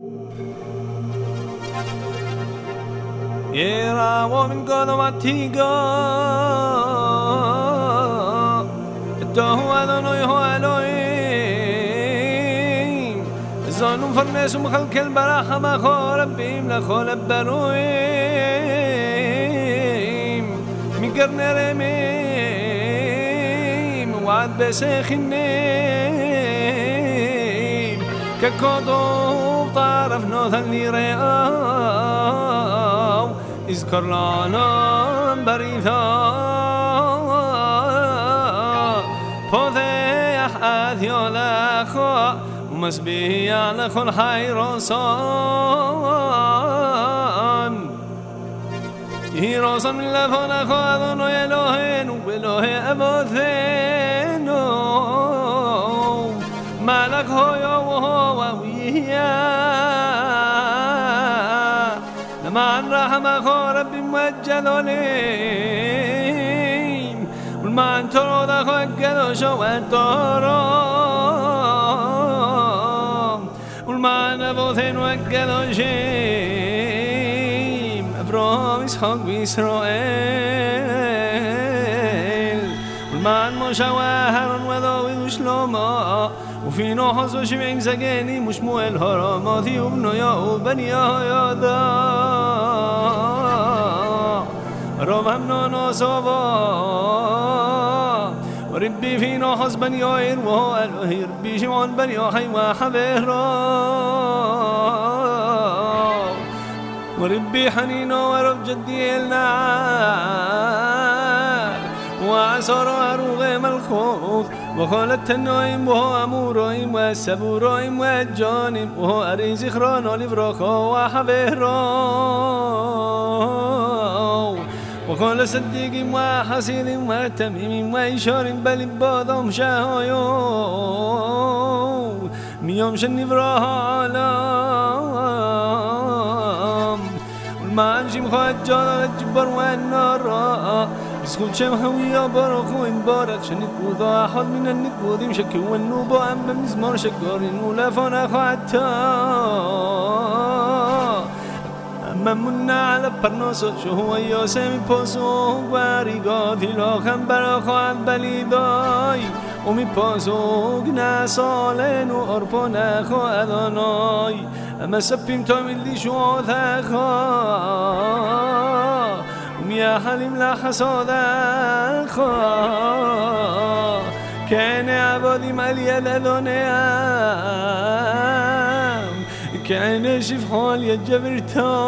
يرى ومن قدمتيقا التوه أذنوي هو ألويم الظنون فرميسهم خلق البراحة ما خورب بهم لخولب برويم مقرن رميم وعد بسيخ النيم ككودو طرف نوث اللي رئاو اذكر لنا بريثا بوذيح آذيو لخوا ومسبيع لخو الحيروسان يروسان من لفو لخو أذنو يلوهين وبلوه أبوثينو مالك هو وهو ويا لما عن رحمة ربي موجه ليم والما عن ترو ذا خوكذو شو الترام والما عن أبوثين وكذو شيم أبرام إسحاق بإسرائيل والما عن موشى وهارون وذوي وشلوما وفي نوحس وشبعين سجاني مشموع الهرماتي وابنيا وبنيا يادا ربنا نصبا وربي في نوحس بنيا وهو الوهي ربي شمعون بنيا حي وحبيرا وربي حنينو ورب جدي النار وعصر أروغ الخوف وخالت النايم وهو أمورهم والسبورهم والجانم وهو أريز إخران ولفراخا وحبيرا وخال صديق وحسيد وتميم وإشار بل بادم شهايو ميوم شنفراها علام والمعنشم خجال الجبر والنار بسخوت شمهوية برخو انبارك شنكو ذا أحد من النكود مشكي والنوبة أما مزمار شكارين ولفنا خاتا أما منا على برناسو شهو ياسمي باسو واريقا في الأخم برخو عباليداي ومي باسو ناسالين وأربو نخو أذاناي أما سبيم تاملي شو ذاخا يا حليم لا حساد خا كان عبادي مالي لذنيام كان شف حال يجبرتا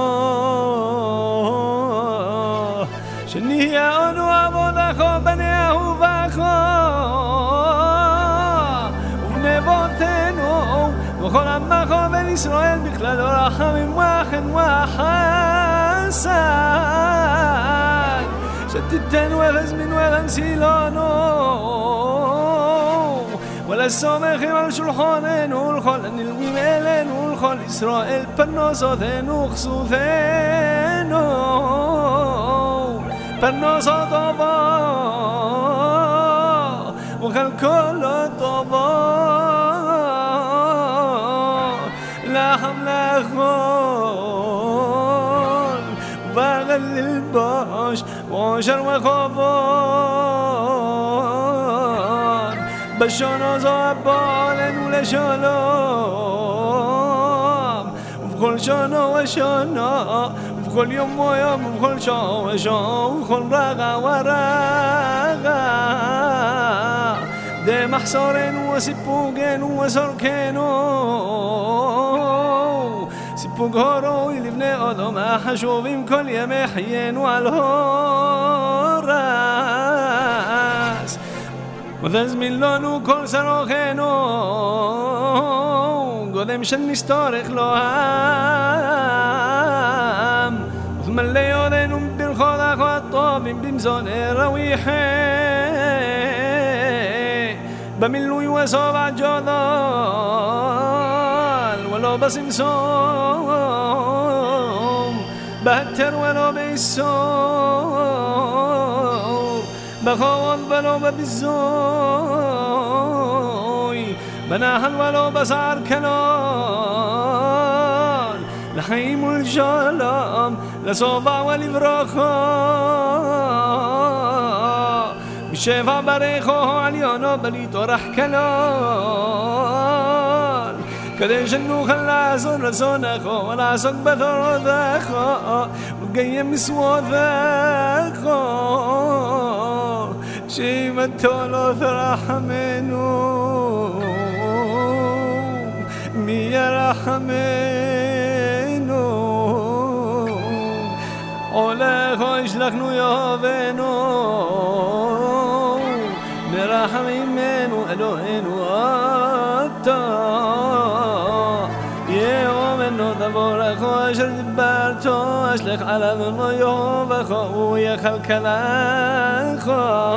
شني يا أنو عباد خا بنيه فخا ونباتنو وخل ما خا بني إسرائيل بخلال رحم واحد وحسن شتتن وغزم وغمسيلانو ولا السامخ والشلحانين والخلن الويميلين والخل إسرائيل برناساتين وخصوثين برناسات طبا وخل كل طبا لا حمل أخوان وغل الباش وشر وخوان بشانا زعبان ولشالام وفخل شانا وشانا وفخل يوم ويوم وفخل شا وشا وفخل رغا ورغا ده محصارين وسبوغين وسركين سبوغ هاروي لبني آدم أحشوفيم كل يوم يحيين والهراس وذز ميلانو كل سراخينو قدم شنيس تاريخ لهم ثم اللي يادينهم بالخاضع خطابين بمزان رويحي بملوي وصابع جدال ولا بسمسام بهتر ولا بيسام بخوض بلا ببزاي بناهل ولا بسعر كلام לחיים ולשלום, לסובה ולברכה. משבע ברכו עליונו בליתו רח כלול, כדי שנוכל לעשות רצונך ולעסוק בתורתך ולקיים מצוותיך, שאימתו לא תרחמנו מי ירחמנו, עולך ישלחנו יהבנו, נרחם עמנו אלוהינו אתה. יאומנו דבורך אשר דיברתו, אשלח עלינו יהבך ויכלכלך.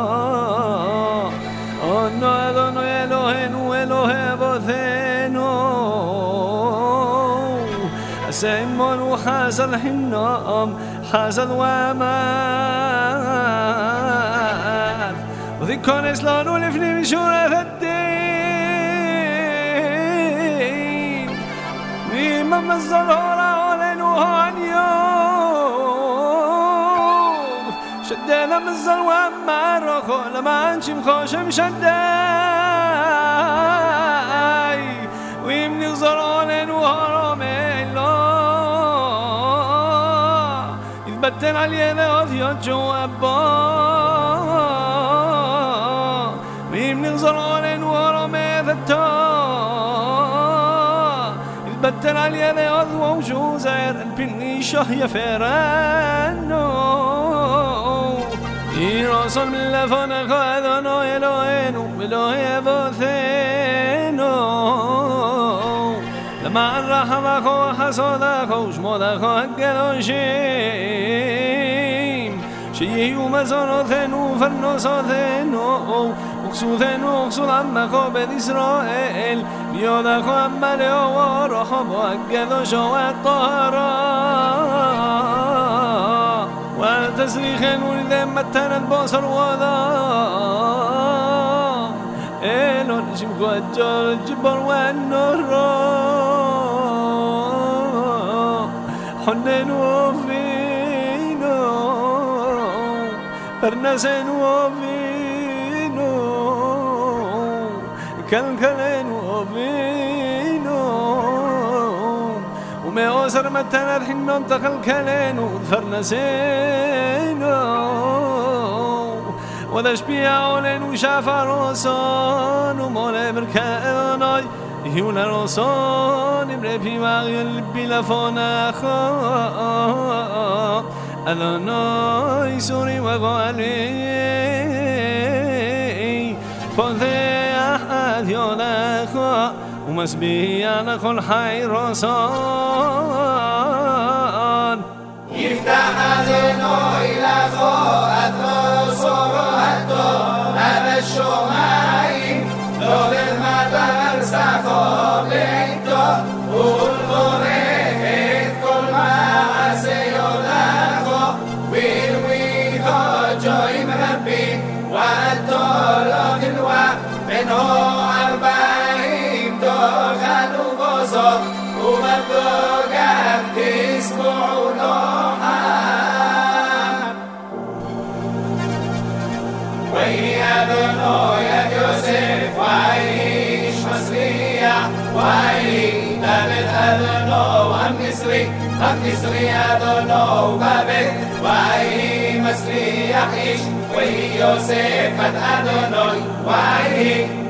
אנו אדוני אלוהינו אלוהי אבותינו, עשה עמנו חסד חינם חסד ואמת, ותיכנס לנו לפנים משורת הדין, ועם מזלו לעולנו היום, שדד המזל ואמרךו למען שמחו שם שדי, ואם נחזור עולנו הרומנו יתבטל על ידי אותיות שהוא הבא, ואם נחזור עולנו הרומתו יתבטל על ידי אותיות שהוא זהר על פני שח יפרנו. יהי רצון מלפניך אדוני אלוהינו ואלוהי אבותינו, למען רחמך וחסדך ושמותיך הקדושים, שיהיו מזונותינו ופרנסותינו וכסותנו וכסות עמך בית ישראל, ליודך המלא ורחמו הקדוש והטהרה, ואל תזריחנו לידי מתנת בשר ודם, אלו לשמך הג'ר הג'בר והנורא, חוננו אבינו פרנסנו אבינו, כלכלנו אבינו, ומעוזר מתנת חינם תכלכלנו ותפרנסנו, ותשפיע עלינו שפר רצון ומלא ברכת אדוני, יהיו לרצון עם רבי מריאל לבי לפונך אדוני סורי וגואלי, פותח את ידך ומשביע לכל חי רצון. יפתח אדוני לך את מסורתו עד השמיים, לא למטר שכר ביתו ולברך את כל מעשה ידך, ולוויתו ג'ויים רבים והתולו חלווה בנו 40 תאכל ובוסר, ובבגד תשבעו לוחם. ויהי אדוני את יוסף ויהי איש מצליח, ויהי דוד אדוני המצרי אדוני בבית, ויהי מצליח איש, ויהי יוסף את אדוני, ויהי